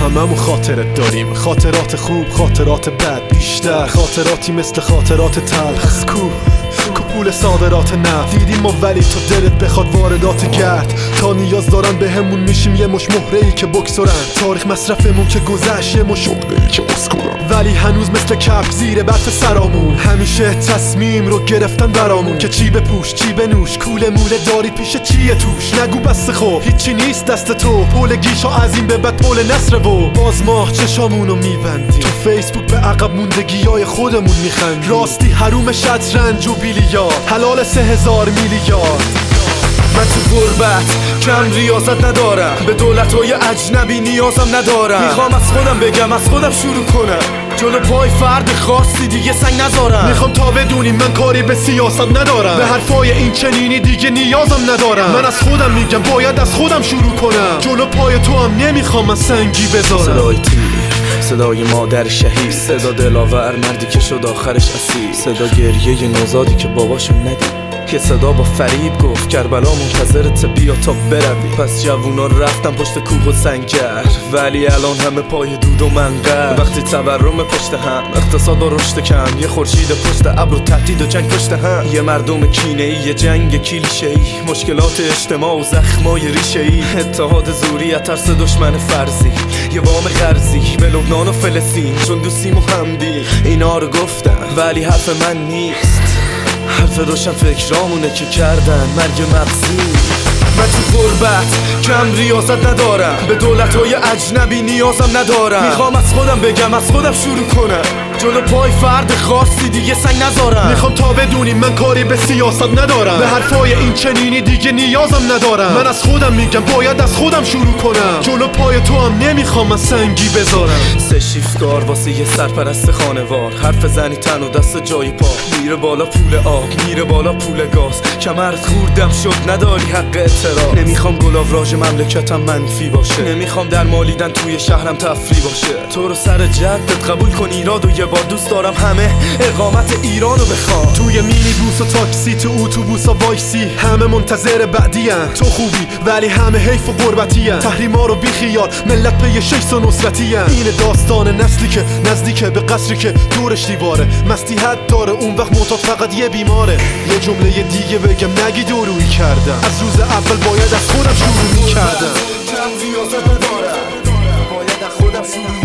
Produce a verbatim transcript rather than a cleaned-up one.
هممون خاطرت داریم، خاطرات خوب، خاطرات بد، بیشتر خاطراتی مثل خاطرات تلخ. از کو کو پول صادرات نفت دیدیم ما، ولی تو دلت بخواد واردات گرد. تا نیاز دارن به همون میشیم یه مش مهره‌ای که بکسورن. تاریخ مصرفمون که گذشت یه مش مهره‌ای که اسکورن، ولی هنوز مثل کف زیر برف سرامون. همیشه تصمیم رو گرفتن برامون که چی بپوش چی بنوش، کوله موله داری پیش چیه توش. نگو بس خب هیچی نیست دست تو، پول گیشا از این به بعد پول نصره و باز ماه چشامونو میبندی. تو فیسبوک به عقب موندگیای خودمون میخندی. راستی حروم شطرنج و بیلیارد، حلال سه هزار میلیارد. من تو غربت کم ریاضت ندارم، به دولت‌های اجنبی نیازم ندارم. میخوام از خودم بگم، از خودم شروع کنم، جلو پای فرد خاصی دیگه سنگ نذارم. میخوام تا بدونی من کاری به سیاست ندارم، به حرفای این چنینی دیگه نیازم ندارم. من از خودم میگم باید از خودم شروع کنم، جلو پای تو هم نمیخوام من سنگی بذارم. صدای تیر، صدای مادر شهید، صدا دلاور مردی که شد آخرش اسیر، صدا گریه نوزادی که باباشون ندید، که صدا با فریب گفت کربلا منتظرت بیا تا بروی. پس جوونا رفتن پشت کوه و سنگر، ولی الان همه پای دود و منقر. وقتی تورم پشت هم، اقتصاد و رشد کم، یه خورشید پشت ابر و تهدید و جنگ پشت هم، یه مردم کینه‌ای، یه جنگ کلیشه‌ای، مشکلات اجتماع و زخمای ریشه‌ای، اتحاد زوری از ترس دشمن فرضی، یه وام قرضی به لبنان و فلسطین، چون دوستیم و همدی. اینا رو گفتم ولی حرف من نیست، حرف روشن فکرامونه که کردن مرگ مغزی. من تو غربت کم ریاضت ندارم، به دولت‌های اجنبی نیازم ندارم. میخوام از خودم بگم، از خودم شروع کنم، جلو پای فرد خاصی دیگه سنگ نذارم. میخوام تا بدونی من کاری به سیاست ندارم، به حرفای این چنینی دیگه نیازم ندارم. من از خودم میگم باید از خودم شروع کنم، جلو پای تو هم نمیخوام من سنگی بذارم. سه شیفتگار واسه یه سرپرست خانوار، حرف زنی تن و دست جای پا، میره بالا پول آب، میره بالا پول گاز. کمرت خوردم شد نداری حق اعتراض. نمیخوام گلاوراژ مملکتم منفی باشه، نمیخوام در مالیدن توی شهرم تفریح باشه. تو رو سر جدت قبول کن ایراد، و یه بار دوست دارم همه اقامت ایرانو بخوام. توی مینی بوس و تاکسی، تو اتوبوسا وایسی، همه منتظر بعدیان. تو خوبی ولی همه حیف و غربتیان. تحریما رو بیخیال، ملت پی شیس و نصرتیان. این داستان نسلی که نزدیکه به قصری که دورش دیواره، مستی حد داره اون وقت معتاد فقط یه بیماره. یه جمله دیگه بگم نگی دورویی کردم، از روز اول باید از خودم شروع می‌کردم. کم ریاضت ندارم، باید از خودم شروع